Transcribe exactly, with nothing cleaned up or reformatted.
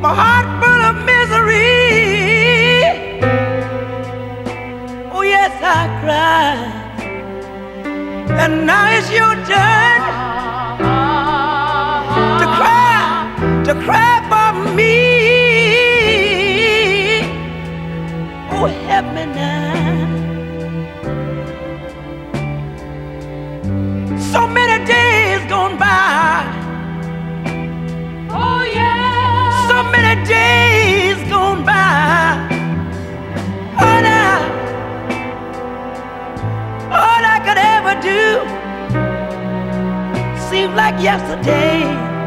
heart full of misery. Oh yes, I cried, and now it's your turn to cry, to cry for me. Oh, help me now. So many days gone by. Oh yeah. So many days gone by. All I, all I could ever do seemed like yesterday.